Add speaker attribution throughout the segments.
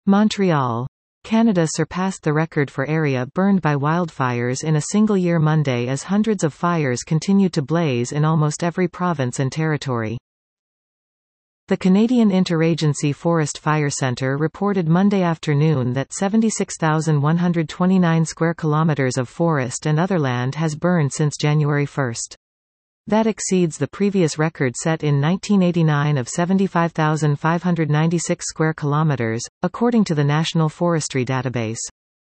Speaker 1: Montreal. Canada surpassed the record for area burned by wildfires in a single year Monday as hundreds of fires continued to blaze in almost every province and territory. The Canadian Interagency Forest Fire Centre reported Monday afternoon that 76,129 square kilometres of forest and other land has burned since January 1. That exceeds the previous record set in 1989 of 75,596 square kilometers, according to the National Forestry Database.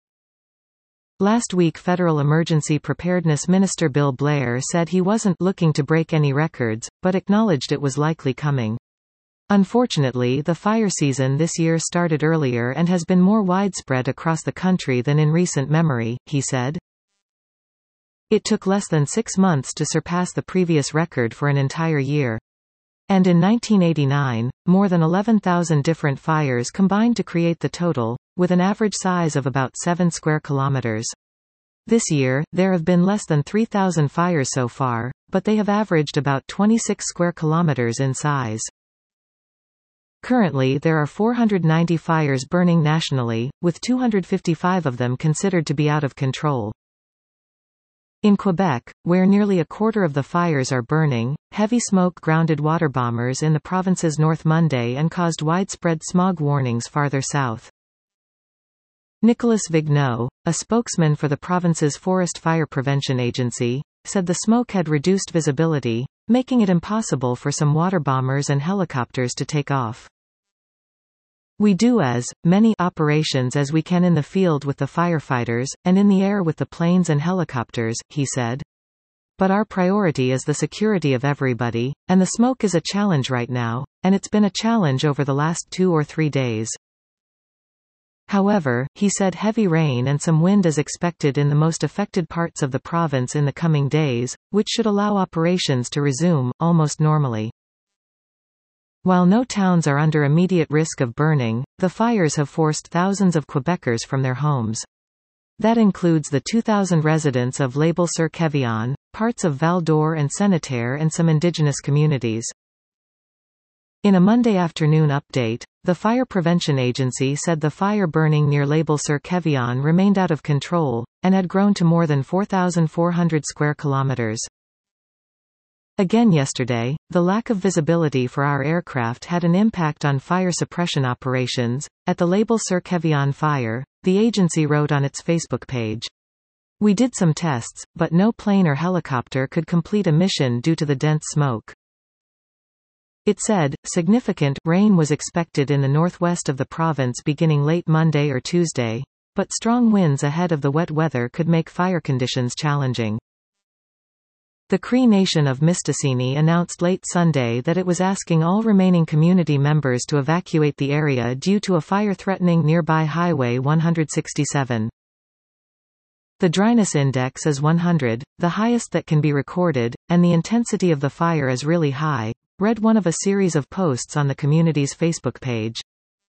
Speaker 1: Last week Federal Emergency Preparedness Minister Bill Blair said he wasn't looking to break any records, but acknowledged it was likely coming. Unfortunately, the fire season this year started earlier and has been more widespread across the country than in recent memory, he said. It took less than 6 months to surpass the previous record for an entire year. And in 1989, more than 11,000 different fires combined to create the total, with an average size of about 7 square kilometers. This year, there have been less than 3,000 fires so far, but they have averaged about 26 square kilometers in size. Currently there are 490 fires burning nationally, with 255 of them considered to be out of control. In Quebec, where nearly a quarter of the fires are burning, heavy smoke grounded water bombers in the province's north Monday and caused widespread smog warnings farther south. Nicolas Vigneault, a spokesman for the province's Forest Fire Prevention Agency, said the smoke had reduced visibility, making it impossible for some water bombers and helicopters to take off. We do as many operations as we can in the field with the firefighters, and in the air with the planes and helicopters, he said. But our priority is the security of everybody, and the smoke is a challenge right now, and it's been a challenge over the last 2 or 3 days. However, he said heavy rain and some wind is expected in the most affected parts of the province in the coming days, which should allow operations to resume, almost normally. While no towns are under immediate risk of burning, the fires have forced thousands of Quebecers from their homes. That includes the 2,000 residents of Label-sur-Quévillon, parts of Val-d'Or and Senneterre and some indigenous communities. In a Monday afternoon update, the Fire Prevention Agency said the fire burning near Label-sur-Quévillon remained out of control, and had grown to more than 4,400 square kilometers. Again yesterday, the lack of visibility for our aircraft had an impact on fire suppression operations. At the Label-sur-Quévillon fire, the agency wrote on its Facebook page. We did some tests, but no plane or helicopter could complete a mission due to the dense smoke. It said, significant rain was expected in the northwest of the province beginning late Monday or Tuesday, but strong winds ahead of the wet weather could make fire conditions challenging. The Cree Nation of Mistassini announced late Sunday that it was asking all remaining community members to evacuate the area due to a fire threatening nearby Highway 167. The dryness index is 100, the highest that can be recorded, and the intensity of the fire is really high, read one of a series of posts on the community's Facebook page.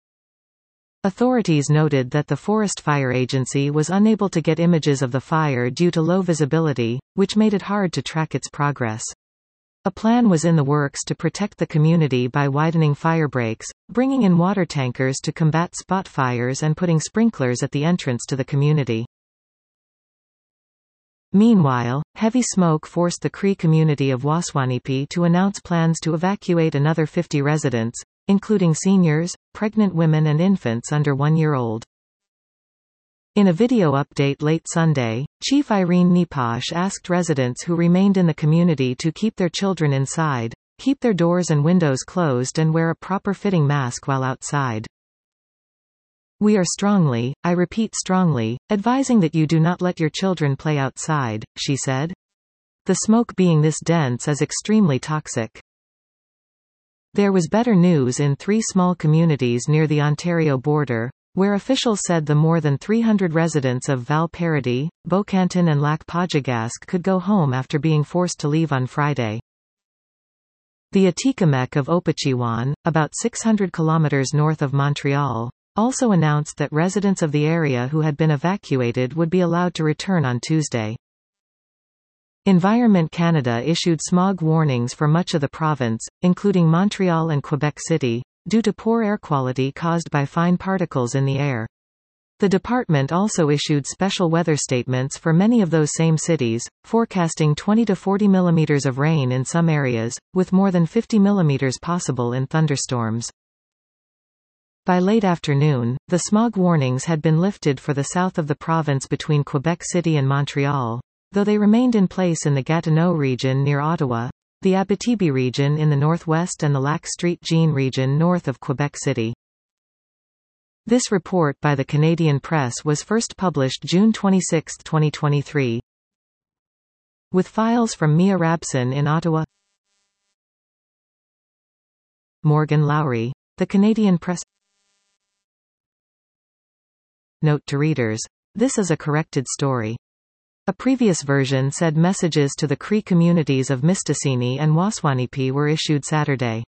Speaker 1: Authorities noted that the Forest Fire Agency was unable to get images of the fire due to low visibility, which made it hard to track its progress. A plan was in the works to protect the community by widening fire breaks, bringing in water tankers to combat spot fires and putting sprinklers at the entrance to the community. Meanwhile, heavy smoke forced the Cree community of Waswanipi to announce plans to evacuate another 50 residents, including seniors, pregnant women and infants under 1 year old. In a video update late Sunday, Chief Irene Nipash asked residents who remained in the community to keep their children inside, keep their doors and windows closed and wear a proper fitting mask while outside. We are strongly, I repeat strongly, advising that you do not let your children play outside, she said. The smoke being this dense is extremely toxic. There was better news in 3 small communities near the Ontario border, where officials said the more than 300 residents of Val-Paradis, Beaucanton and Lac-Pajagask could go home after being forced to leave on Friday. The Atikamekw of Opachiwan, about 600 kilometers north of Montreal, also announced that residents of the area who had been evacuated would be allowed to return on Tuesday. Environment Canada issued smog warnings for much of the province, including Montreal and Quebec City, due to poor air quality caused by fine particles in the air. The department also issued special weather statements for many of those same cities, forecasting 20 to 40 millimeters of rain in some areas, with more than 50 millimeters possible in thunderstorms. By late afternoon, the smog warnings had been lifted for the south of the province between Quebec City and Montreal, though they remained in place in the Gatineau region near Ottawa, the Abitibi region in the northwest and the Lac-Street-Jean region north of Quebec City. This report by the Canadian Press was first published June 26, 2023. With files from Mia Rabson in Ottawa. Morgan Lowry. The Canadian Press. Note to readers. This is a corrected story. A previous version said messages to the Cree communities of Mistassini and Waswanipi were issued Saturday.